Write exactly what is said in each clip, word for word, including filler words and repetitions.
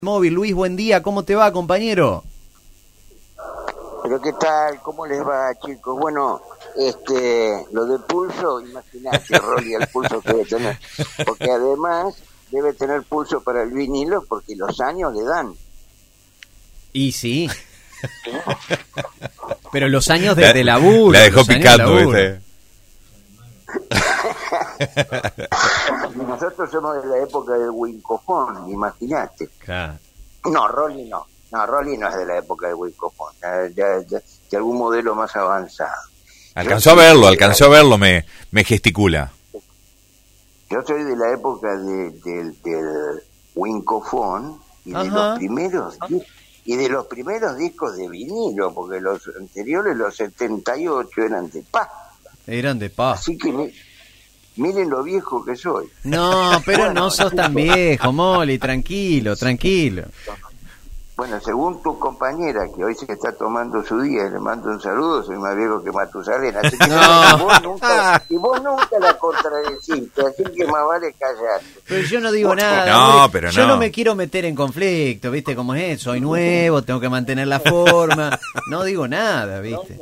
Móvil. Luis, buen día, ¿cómo te va, compañero? Pero qué tal, ¿cómo les va, chicos? Bueno, este, lo del pulso, imagínate, Rolly, el pulso que debe tener, porque además debe tener pulso para el vinilo porque los años le dan. Y sí. Pero los años de, de laburo. La dejó picando, de ¿viste? Nosotros somos de la época del wincofón, imagínate. Claro. No, Rolly no. No, Rolly no es de la época del wincofón, de, de, de, de algún modelo más avanzado. Alcanzó Yo a verlo, soy alcanzó a la, verlo, me, me gesticula. Yo soy de la época de, de, del wincofón y de Ajá. los primeros y de los primeros discos de vinilo, porque los anteriores, los setenta y ocho, eran de pasta. Eran de paz. Así que mi, miren lo viejo que soy. No, pero Bueno, no sos tan viejo, Moli, tranquilo, tranquilo. Bueno, según tu compañera, que hoy se está tomando su día, le mando un saludo, soy más viejo que Matusalén, así que No. y, vos nunca, y vos nunca la contradeciste, así que más vale callarte. Pero yo no digo nada. No, Moli. pero Yo no. no me quiero meter en conflicto, ¿viste cómo es? Soy nuevo, tengo que mantener la forma. No digo nada, ¿viste?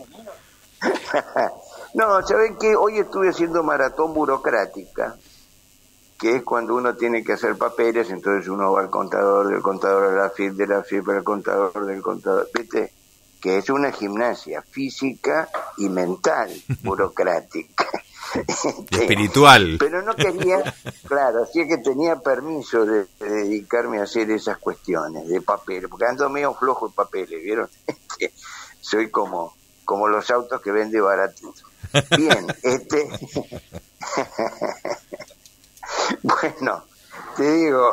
No, ¿saben qué? Hoy estuve haciendo maratón burocrática, que es cuando uno tiene que hacer papeles, entonces uno va al contador, del contador a la F I P, de la F I P al contador, del contador, ¿viste? Que es una gimnasia física y mental burocrática. Y espiritual. Pero no quería, claro, así es que tenía permiso de, de dedicarme a hacer esas cuestiones de papeles, porque ando medio flojo en papeles, ¿vieron? Soy como, como los autos que vende baratitos. Bien, este... Bueno, te digo,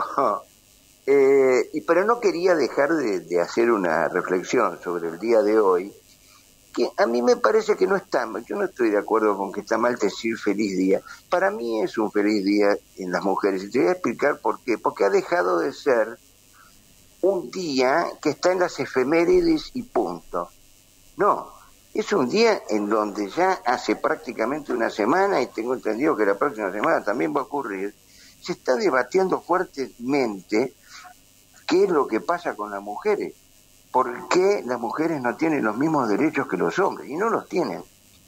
eh, y pero no quería dejar de, de hacer una reflexión sobre el día de hoy, que a mí me parece que no está mal. Yo no estoy de acuerdo con que está mal decir feliz día. Para mí es un feliz día en las mujeres, y te voy a explicar por qué. Porque ha dejado de ser un día que está en las efemérides y punto. No, es un día en donde ya hace prácticamente una semana, y tengo entendido que la próxima semana también va a ocurrir, se está debatiendo fuertemente qué es lo que pasa con las mujeres. ¿Por qué las mujeres no tienen los mismos derechos que los hombres? Y no los tienen.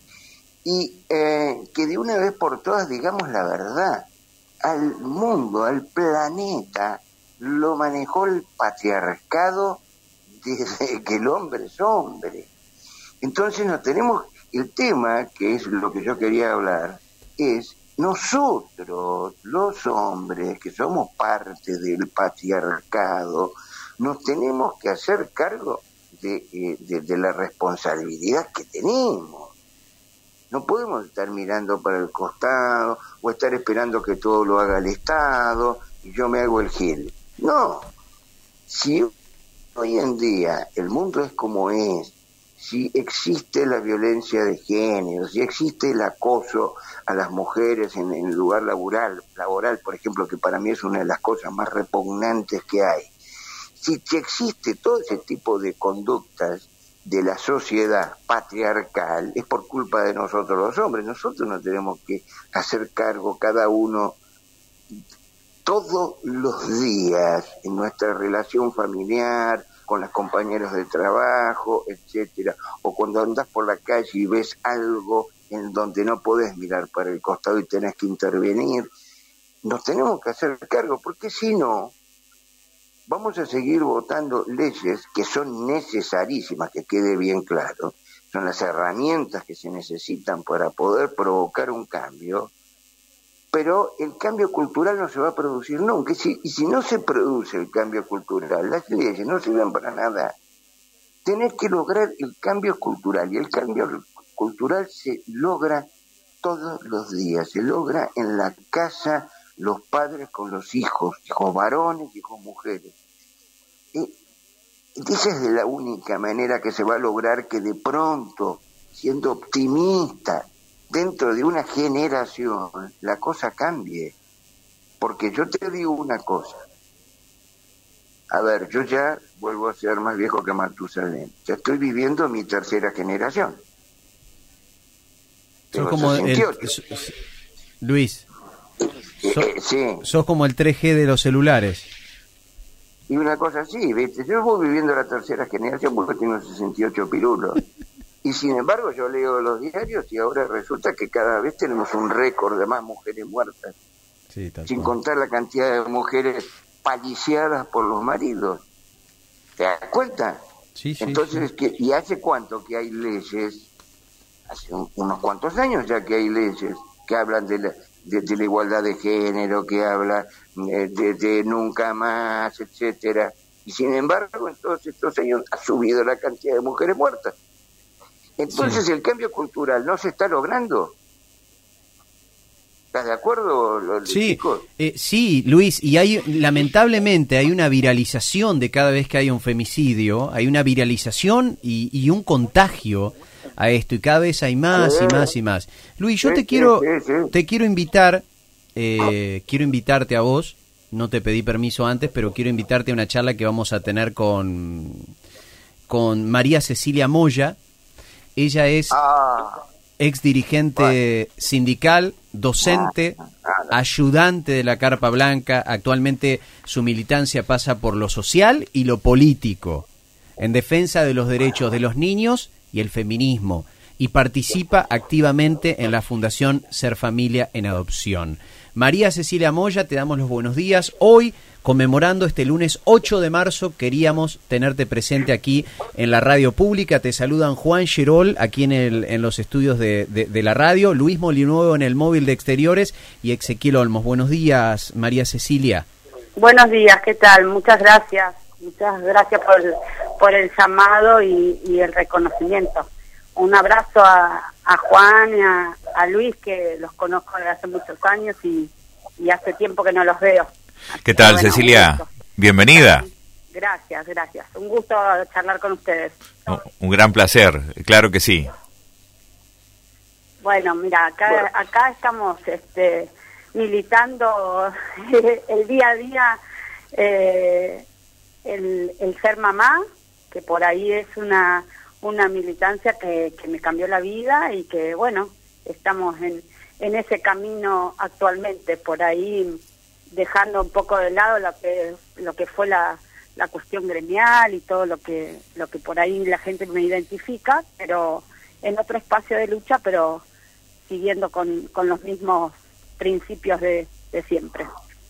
Y eh, que de una vez por todas digamos la verdad. Al mundo, al planeta, lo manejó el patriarcado desde que el hombre es hombre. Entonces no tenemos, el tema, que es lo que yo quería hablar, es nosotros, los hombres, que somos parte del patriarcado, nos tenemos que hacer cargo de, de, de la responsabilidad que tenemos. No podemos estar mirando para el costado o estar esperando que todo lo haga el Estado y yo me hago el gil. No, si hoy en día el mundo es como es, si existe la violencia de género, si existe el acoso a las mujeres en el lugar laboral, laboral, por ejemplo, que para mí es una de las cosas más repugnantes que hay, si existe todo ese tipo de conductas de la sociedad patriarcal, es por culpa de nosotros los hombres. Nosotros nos tenemos que hacer cargo cada uno todos los días en nuestra relación familiar, con las compañeras de trabajo, etcétera, o cuando andás por la calle y ves algo en donde no podés mirar para el costado y tenés que intervenir, nos tenemos que hacer cargo, porque si no, vamos a seguir votando leyes que son necesarísimas, que quede bien claro, son las herramientas que se necesitan para poder provocar un cambio, pero el cambio cultural no se va a producir nunca. Y si, y si no se produce el cambio cultural, las leyes no sirven para nada. Tenés que lograr el cambio cultural, y el cambio cultural se logra todos los días, se logra en la casa, los padres con los hijos, hijos varones, hijos mujeres. Y esa es de la única manera que se va a lograr que de pronto, siendo optimista, dentro de una generación, la cosa cambie. Porque yo te digo una cosa. A ver, yo ya vuelvo a ser más viejo que Matusalén. Ya estoy viviendo mi tercera generación. Sos como el, Luis, sos, eh, sí. sos como el tres G de los celulares. y una cosa así, ¿viste? Yo voy viviendo la tercera generación porque tengo sesenta y ocho pirulos. Y sin embargo yo leo los diarios y ahora resulta que cada vez tenemos un récord de más mujeres muertas. Sí, tal sin cual. contar la cantidad de mujeres paliciadas por los maridos. ¿Te das cuenta? Sí, sí, Entonces, sí. que, ¿y hace cuánto que hay leyes? Hace un, unos cuantos años ya que hay leyes que hablan de la, de, de la igualdad de género, que hablan eh, de, de nunca más, etcétera. Y sin embargo, en todos estos años ha subido la cantidad de mujeres muertas. Entonces, sí. El cambio cultural no se está logrando. ¿Estás de acuerdo, los sí, chicos? Eh, sí, Luis, y hay lamentablemente hay una viralización de cada vez que hay un femicidio, hay una viralización y, y un contagio a esto, y cada vez hay más sí. y más y más. Luis, yo sí, te quiero sí, sí, sí. te quiero invitar, eh, quiero invitarte a vos, no te pedí permiso antes, pero quiero invitarte a una charla que vamos a tener con, con María Cecilia Moya. Ella es... Ah. ex dirigente bueno. sindical, docente, ayudante de la Carpa Blanca. Actualmente su militancia pasa por lo social y lo político, en defensa de los derechos de los niños y el feminismo, y participa activamente en la Fundación Ser Familia en Adopción. María Cecilia Moya, te damos los buenos días. Hoy, conmemorando este lunes ocho de marzo, queríamos tenerte presente aquí en la radio pública. Te saludan Juan Gerol, aquí en, el, en los estudios de, de, de la radio, Luis Molinuevo en el móvil de exteriores y Ezequiel Olmos. Buenos días, María Cecilia. Buenos días, ¿qué tal? Muchas gracias. Muchas gracias por el, por el llamado y, y el reconocimiento. Un abrazo a, a Juan y a, a Luis, que los conozco desde hace muchos años y, y hace tiempo que no los veo. Así ¿Qué tal, bueno, Cecilia? Bienvenida. Gracias, gracias. Un gusto charlar con ustedes. Un, un gran placer, claro que sí. Bueno, mira, acá, acá estamos este, militando el día a día eh, el, el ser mamá, que por ahí es una... una militancia que, que me cambió la vida y que, bueno, estamos en, en ese camino actualmente, por ahí dejando un poco de lado lo que lo que fue la, la cuestión gremial y todo lo que lo que por ahí la gente me identifica, pero en otro espacio de lucha, pero siguiendo con, con los mismos principios de, de siempre.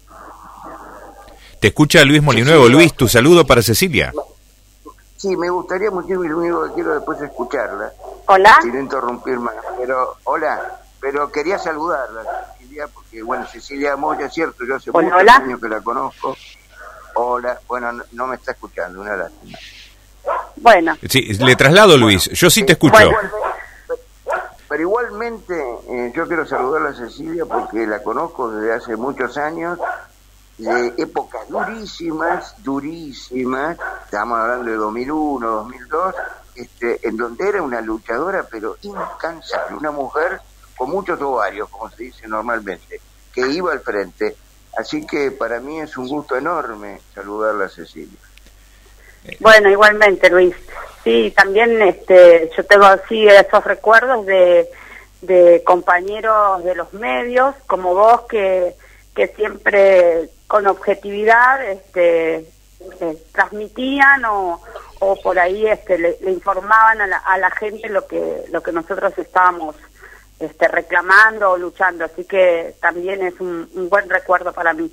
Te escucha Luis Molinuevo. Luis, tu saludo para Cecilia. Sí, me gustaría muchísimo, y lo único que quiero después es escucharla. Hola. Sin interrumpir más, pero, hola, pero quería saludarla, Cecilia, porque, bueno, Cecilia Moya, es cierto, yo hace hola, muchos hola. años que la conozco. Hola, bueno, no, no me está escuchando, una lástima. Bueno. Sí, le traslado, Luis, yo sí te escucho. Bueno, pero, pero igualmente, eh, yo quiero saludarla a Cecilia porque la conozco desde hace muchos años, de épocas durísimas, durísimas, estamos hablando de dos mil uno, dos mil dos, este, en donde era una luchadora pero incansable, una mujer con muchos ovarios, como se dice normalmente, que iba al frente. Así que para mí es un gusto enorme saludarla a Cecilia. Bueno, igualmente, Luis. Sí, también este, yo tengo así esos recuerdos de, de compañeros de los medios, como vos, que, que siempre con objetividad este, eh, transmitían o, o por ahí este, le, le informaban a la, a la gente lo que lo que nosotros estábamos este, reclamando o luchando, así que también es un, un buen recuerdo para mí.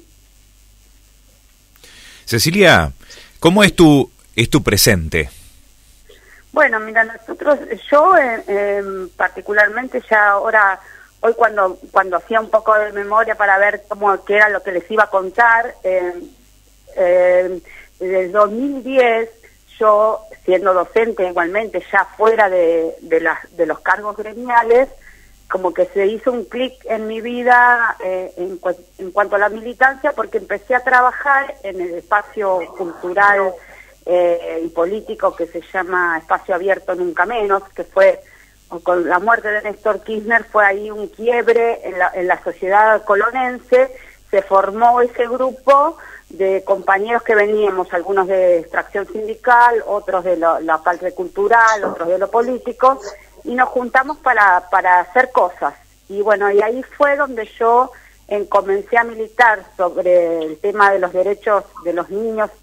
Cecilia, ¿cómo es tu es tu presente? Bueno, mira, nosotros, yo eh, eh, particularmente ya ahora... Hoy cuando cuando hacía un poco de memoria para ver cómo qué era lo que les iba a contar, eh, eh, desde el dos mil diez, yo siendo docente igualmente, ya fuera de, de, las, de los cargos gremiales, como que se hizo un clic en mi vida eh, en, cu en cuanto a la militancia, porque empecé a trabajar en el espacio cultural eh, y político que se llama Espacio Abierto Nunca Menos, que fue... con la muerte de Néstor Kirchner fue ahí un quiebre en la, en la sociedad colonense, se formó ese grupo de compañeros que veníamos, algunos de extracción sindical, otros de lo, la parte cultural, otros de lo político, y nos juntamos para, para hacer cosas. Y bueno, y ahí fue donde yo eh, comencé a militar sobre el tema de los derechos de los niños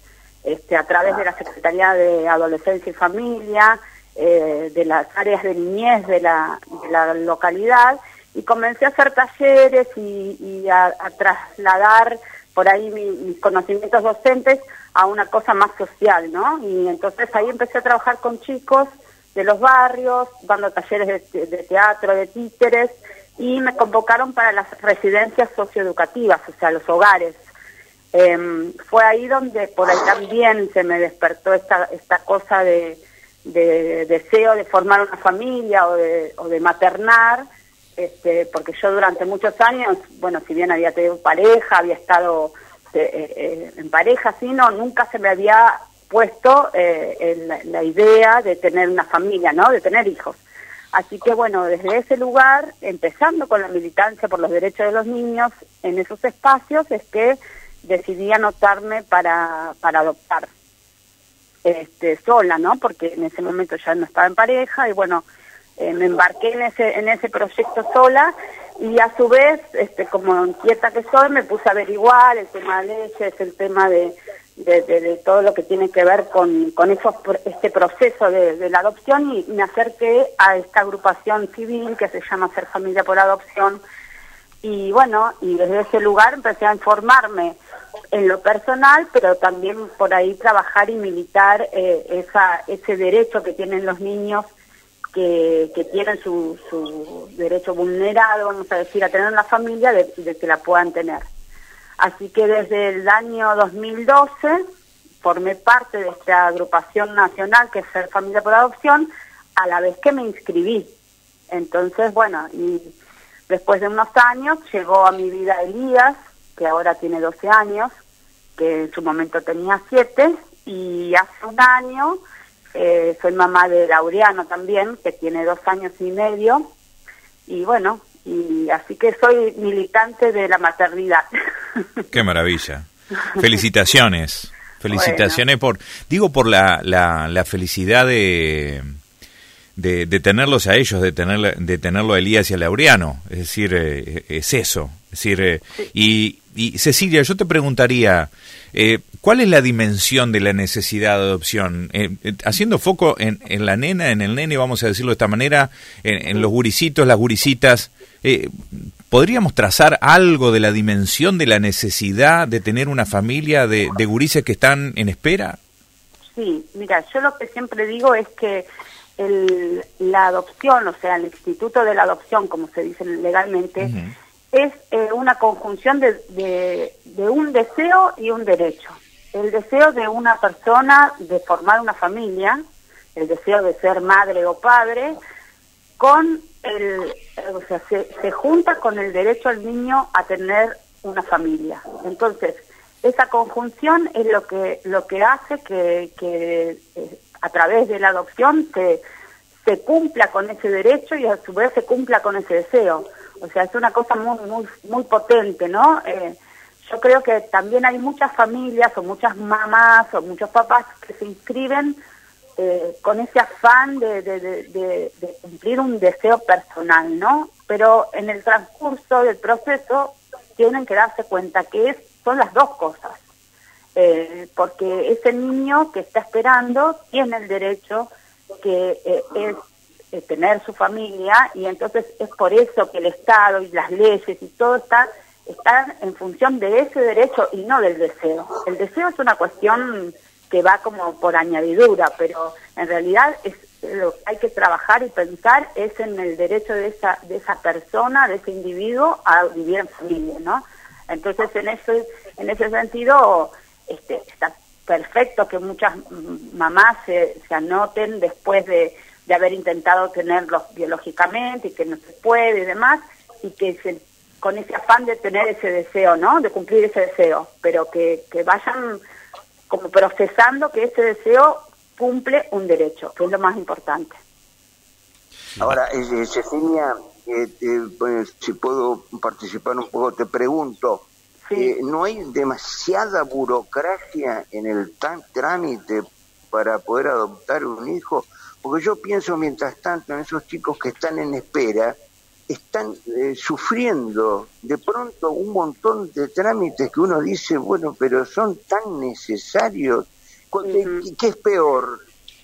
este, a través de la Secretaría de Adolescencia y Familia, eh, de las áreas de niñez de la, de la localidad, y comencé a hacer talleres y, y a, a trasladar por ahí mi, mis conocimientos docentes a una cosa más social, ¿no? Y entonces ahí empecé a trabajar con chicos de los barrios, dando talleres de, de teatro, de títeres, y me convocaron para las residencias socioeducativas, o sea, los hogares. Eh, fue ahí donde por ahí también se me despertó esta esta cosa de, de, de deseo de formar una familia o de, o de maternar, este, porque yo durante muchos años, bueno, si bien había tenido pareja, había estado eh, eh, en pareja, sí, no, nunca se me había puesto eh, en la, la idea de tener una familia, ¿no?, de tener hijos. Así que bueno, desde ese lugar, empezando con la militancia por los derechos de los niños en esos espacios, es que decidí anotarme para, para adoptar este, sola, ¿no? Porque en ese momento ya no estaba en pareja y bueno, eh, me embarqué en ese en ese proyecto sola y a su vez, este, como inquieta que soy, me puse a averiguar el tema de leyes, el tema de, de, de, de todo lo que tiene que ver con, con esos, este proceso de, de la adopción y me acerqué a esta agrupación civil que se llama Ser Familia por Adopción. Y bueno, y desde ese lugar empecé a informarme en lo personal, pero también por ahí trabajar y militar eh, esa, ese derecho que tienen los niños que, que tienen su, su derecho vulnerado, vamos a decir, a tener una familia, de, de que la puedan tener. Así que desde el año dos mil doce formé parte de esta agrupación nacional que es Ser Familia por Adopción, a la vez que me inscribí. Entonces, bueno, y después de unos años llegó a mi vida Elías, que ahora tiene doce años, que en su momento tenía siete, y hace un año eh, soy mamá de Laureano también, que tiene dos años y medio, y bueno, y así que soy militante de la maternidad. ¡Qué maravilla! Felicitaciones, felicitaciones bueno. por, digo, por la, la, la felicidad de... De, de tenerlos a ellos, de tener de tenerlo a Elías y a Laureano, es decir, eh, es eso, es decir, eh, sí. y, y Cecilia, yo te preguntaría, eh, ¿cuál es la dimensión de la necesidad de adopción? Eh, eh, haciendo foco en, en la nena, en el nene, vamos a decirlo de esta manera, en, en los guricitos, las guricitas, eh, ¿podríamos trazar algo de la dimensión de la necesidad de tener una familia de, de gurises que están en espera? Sí, mira, yo lo que siempre digo es que El, la adopción, o sea, el instituto de la adopción, como se dice legalmente, uh-huh. es eh, una conjunción de, de, de un deseo y un derecho. El deseo de una persona de formar una familia, el deseo de ser madre o padre, con el, o sea, se, se junta con el derecho al niño a tener una familia. Entonces, esa conjunción es lo que lo que hace que, que eh, a través de la adopción se, se cumpla con ese derecho y a su vez se cumpla con ese deseo. O sea, es una cosa muy muy muy potente, ¿no? Eh, yo creo que también hay muchas familias o muchas mamás o muchos papás que se inscriben eh, con ese afán de, de, de, de, de cumplir un deseo personal, ¿no? Pero en el transcurso del proceso tienen que darse cuenta que es, son las dos cosas. Eh, porque ese niño que está esperando tiene el derecho que eh, es eh, tener su familia y entonces es por eso que el Estado y las leyes y todo está están en función de ese derecho y no del deseo. El deseo es una cuestión que va como por añadidura, pero en realidad es lo que hay que trabajar y pensar es en el derecho de esa de esa persona, de ese individuo a vivir en familia, ¿no? Entonces en ese en ese sentido Este, está perfecto que muchas mamás se, se anoten después de, de haber intentado tenerlos biológicamente y que no se puede y demás, y que se, con ese afán de tener ese deseo, ¿no? De cumplir ese deseo, pero que, que vayan como procesando que ese deseo cumple un derecho, que es lo más importante. Ahora, eh, Cecilia, eh, eh, pues, si puedo participar un poco, te pregunto, Sí. Eh, ¿no hay demasiada burocracia en el tan trámite para poder adoptar un hijo? Porque yo pienso, mientras tanto, en esos chicos que están en espera, están eh, sufriendo de pronto un montón de trámites que uno dice, bueno, pero son tan necesarios, ¿Qué, Uh-huh. qué es peor?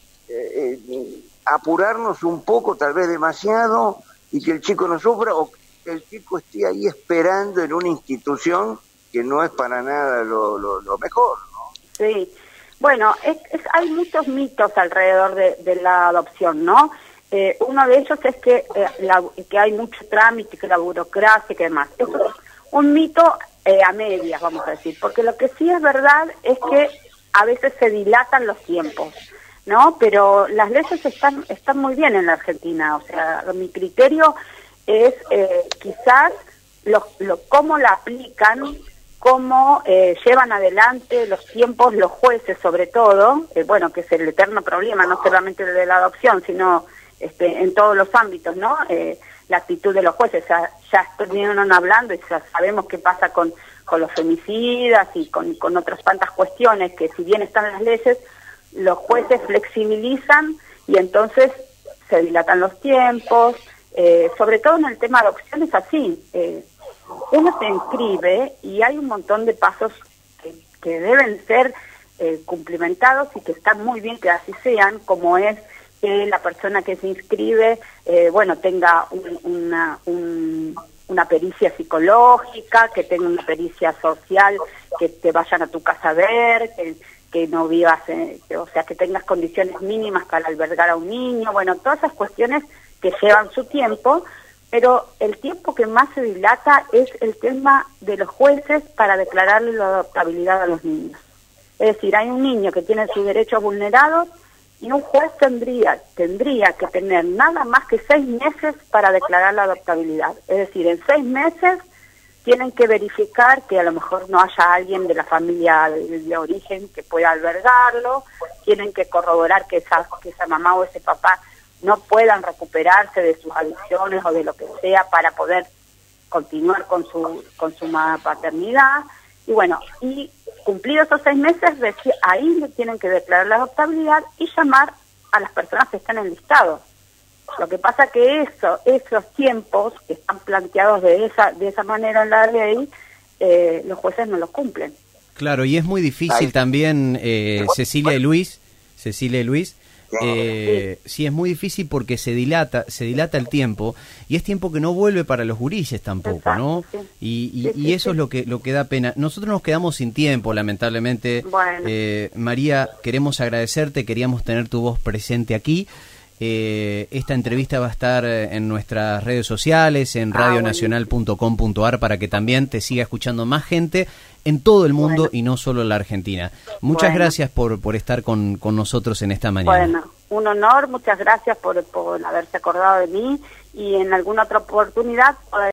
Eh, eh, ¿Apurarnos un poco, tal vez demasiado, y que el chico no sufra, o que el chico esté ahí esperando en una institución que no es para nada lo, lo, lo mejor, ¿no? Sí, bueno, es, es, hay muchos mitos alrededor de, de la adopción, ¿no? Eh, uno de ellos es que, eh, la, que hay mucho trámite, que la burocracia y que demás. Eso es un mito eh, a medias, vamos a decir, porque lo que sí es verdad es que a veces se dilatan los tiempos, ¿no? Pero las leyes están están muy bien en la Argentina, o sea, mi criterio es eh, quizás lo, lo, cómo la aplican, cómo eh, llevan adelante los tiempos los jueces, sobre todo, eh, bueno, que es el eterno problema, no solamente de la adopción, sino este, en todos los ámbitos, ¿no? Eh, la actitud de los jueces, ya, ya estuvieron hablando y ya sabemos qué pasa con, con los femicidas y con, con otras tantas cuestiones que si bien están en las leyes, los jueces flexibilizan y entonces se dilatan los tiempos, eh, sobre todo en el tema de adopción es así, eh, uno se inscribe y hay un montón de pasos que, que deben ser eh, cumplimentados y que están muy bien que así sean, como es que la persona que se inscribe, eh, bueno, tenga un, una, un, una pericia psicológica, que tenga una pericia social, que te vayan a tu casa a ver, que, que no vivas, eh, que, o sea, que tengas condiciones mínimas para albergar a un niño, bueno, todas esas cuestiones que llevan su tiempo, pero el tiempo que más se dilata es el tema de los jueces para declararle la adoptabilidad a los niños. Es decir, hay un niño que tiene sus derechos vulnerados y un juez tendría, tendría que tener nada más que seis meses para declarar la adoptabilidad. Es decir, en seis meses tienen que verificar que a lo mejor no haya alguien de la familia de, de origen que pueda albergarlo, tienen que corroborar que esa, que esa mamá o ese papá no puedan recuperarse de sus adicciones o de lo que sea para poder continuar con su con su paternidad. Y bueno, y cumplidos esos seis meses, ahí le tienen que declarar la adoptabilidad y llamar a las personas que están enlistados. Lo que pasa que eso, esos tiempos que están planteados de esa de esa manera en la ley, eh, los jueces no los cumplen. Claro, y es muy difícil Ay. también, eh, Cecilia y Luis, Cecilia y Luis, Eh, sí. sí, es muy difícil porque se dilata se dilata el tiempo y es tiempo que no vuelve para los gurises tampoco, Exacto, ¿no? Sí. Y, y, sí, sí, y eso sí. es lo que lo que da pena. Nosotros nos quedamos sin tiempo, lamentablemente. Bueno. Eh, María, queremos agradecerte, queríamos tener tu voz presente aquí. Eh, esta entrevista va a estar en nuestras redes sociales, en ah, radio nacional punto com punto a r, para que también te siga escuchando más gente en todo el mundo bueno. y no solo en la Argentina. Muchas bueno. gracias por, por estar con, con nosotros en esta mañana. Bueno, un honor, muchas gracias por, por haberse acordado de mí y en alguna otra oportunidad